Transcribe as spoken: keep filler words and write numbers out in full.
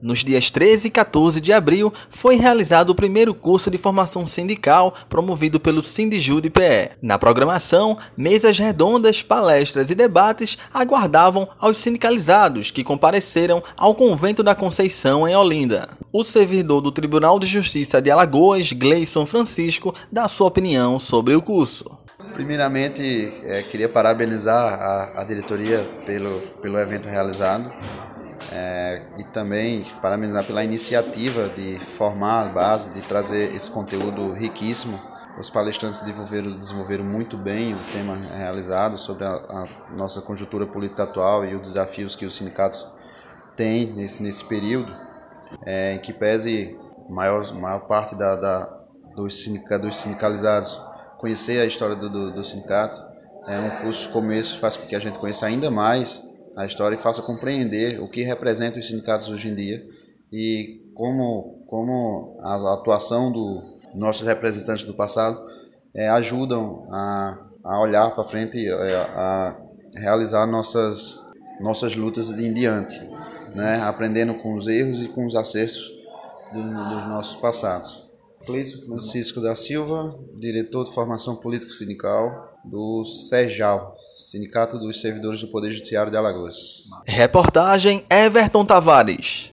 Nos dias treze e quatorze de abril, foi realizado o primeiro curso de formação sindical promovido pelo Sindijude-P E. Na programação, mesas redondas, palestras e debates aguardavam aos sindicalizados que compareceram ao Convento da Conceição em Olinda. O servidor do Tribunal de Justiça de Alagoas, Gleison Francisco, dá sua opinião sobre o curso. Primeiramente, é, queria parabenizar a, a diretoria pelo, pelo evento realizado. É, e também parabenizar pela iniciativa de formar a base, de trazer esse conteúdo riquíssimo. Os palestrantes desenvolveram, desenvolveram muito bem o tema realizado sobre a, a nossa conjuntura política atual e os desafios que os sindicatos têm nesse, nesse período, é, em que pese a maior, maior parte da, da, dos, sindica, dos sindicalizados conhecer a história do, do, do sindicato. É um curso como esse faz com que a gente conheça ainda mais a história e faça compreender o que representa os sindicatos hoje em dia e como, como a atuação dos nossos representantes do passado é, ajudam a, a olhar para frente e a, a realizar nossas, nossas lutas em diante, né? Aprendendo com os erros e com os acertos do, dos nossos passados. Gleison Francisco da Silva, diretor de formação político-sindical do SEJAL, Sindicato dos Servidores do Poder Judiciário de Alagoas. Reportagem Everton Tavares.